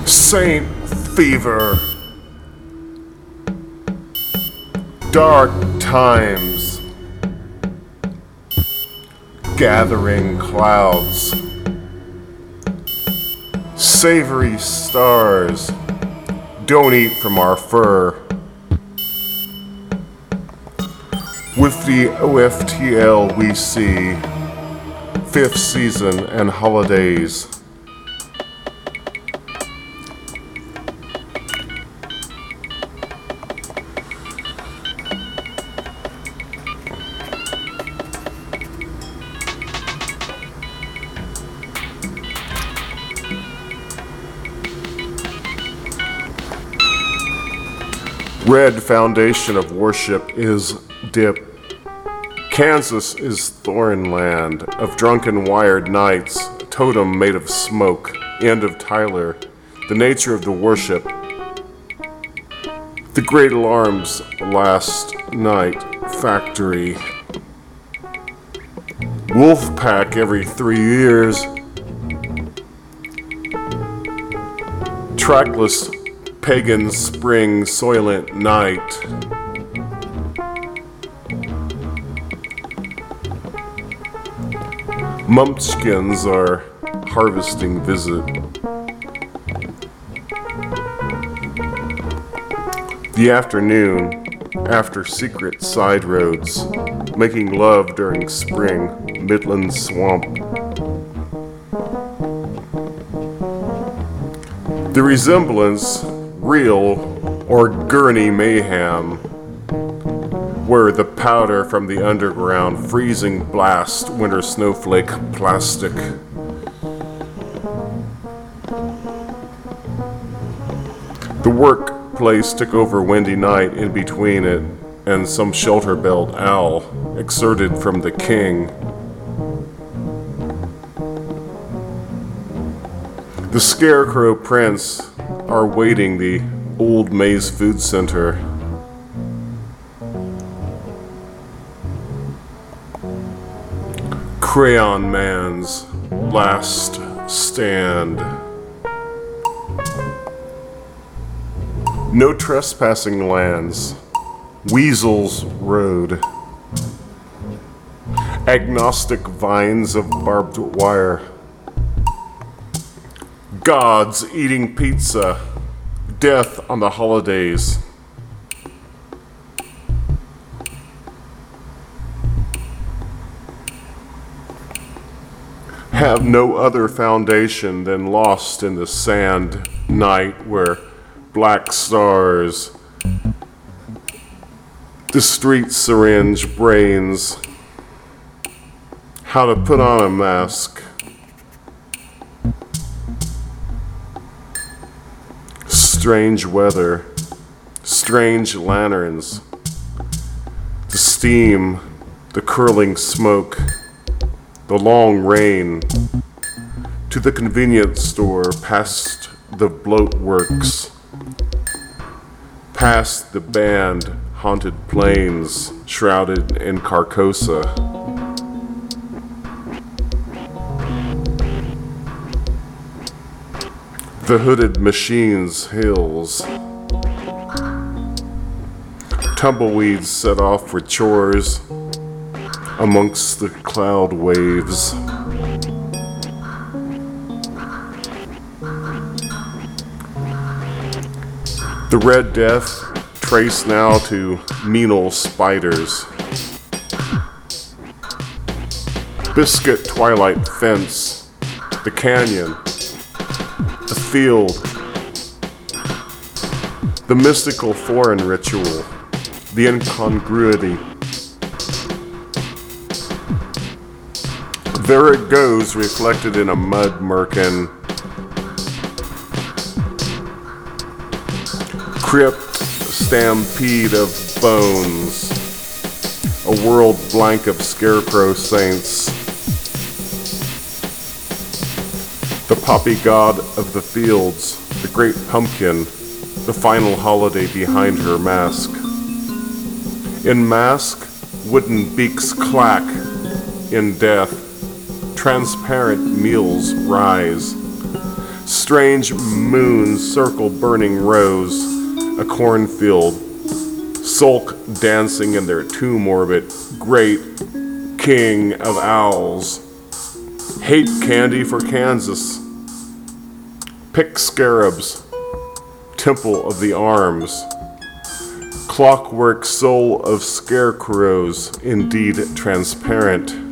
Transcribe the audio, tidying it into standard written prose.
Saint Fever. Dark times. Gathering clouds. Savory stars. Don't eat from our fur. With the OFTL we see fifth season and holidays. Red foundation of worship is dip. Kansas is thorn land of drunken wired nights, a totem made of smoke, end of Tyler, the nature of the worship. The great alarms last night, factory. Wolf pack every 3 years. Trackless pagan spring soylent night. Mumpkins are harvesting visit. The afternoon, after secret side roads, making love during spring, Midland swamp. The resemblance, real or gurney mayhem, where the powder from the underground, freezing blast, winter snowflake plastic. The workplace took over windy night in between it and some shelter belt owl exerted from the king. The scarecrow prints are waiting the old Maze Food Center. Crayon Man's last stand. No trespassing lands. Weasel's Road. Agnostic vines of barbed wire. Gods eating pizza. Death on the holidays. Have no other foundation than lost in the sand night where black stars, the street syringe brains, how to put on a mask. Strange weather, strange lanterns, the steam, the curling smoke, the long rain, to the convenience store, past the bloat works, past the band haunted plains shrouded in Carcosa. The hooded machines hills. Tumbleweeds set off for chores amongst the cloud waves. The Red Death traced now to Menal spiders. Biscuit twilight fence, the canyon, the field, the mystical foreign ritual, the incongruity. There it goes, reflected in a mud merkin. Crypt stampede of bones. A world blank of scarecrow saints. The poppy god of the fields, the great pumpkin, the final holiday behind her mask. In mask, wooden beaks clack. In death, transparent meals rise. Strange moons circle burning rows, a cornfield, sulk dancing in their tomb orbit, great king of owls. Hate candy for Kansas. Pick scarabs, temple of the arms. Clockwork soul of scarecrows, indeed transparent.